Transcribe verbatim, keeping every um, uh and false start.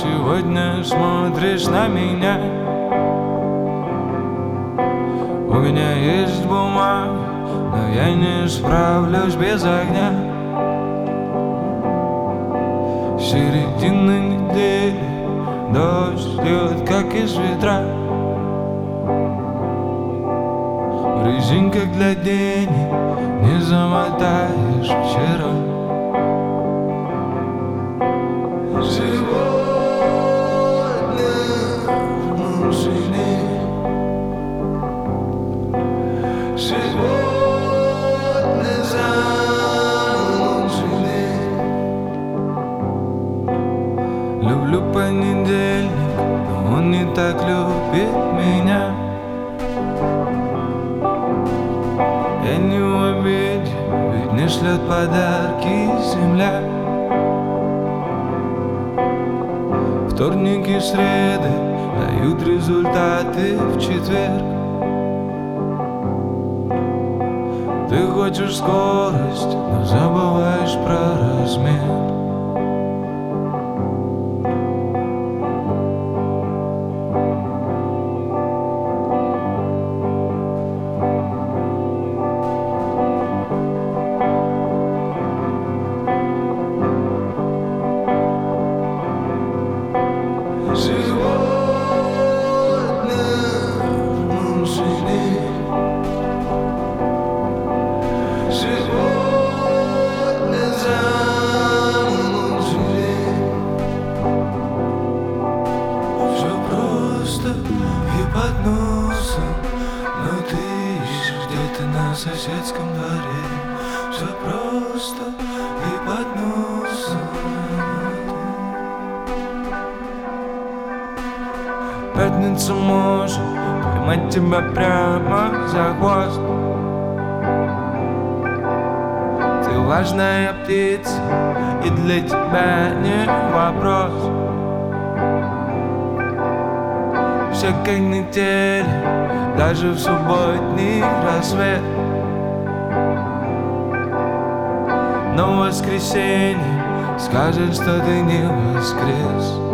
сегодня смотришь на меня. У меня есть бумага, но я не справлюсь без огня. Середина недели, дождь льет, как из ведра. Резинка для денег не замотаешь вчера. Сегодня мы жили. Сегодня замучили. Люблю понедельник, но он не так любит меня. Я не в обиде, ведь не шлет подарки земля. Вторник и среды дают результаты в четверг. Ты хочешь скорость, но забываешь про размер. Сегодня мы жили. Сегодня замучили. Все просто и под носом, но ты ищешь где-то на соседском дворе. Все просто и под носом. Пятница может поймать тебя прямо за хвост. Ты важная птица, и для тебя не вопрос. Все как на теле, даже в субботний рассвет. Но в воскресенье скажет, что ты не воскрес.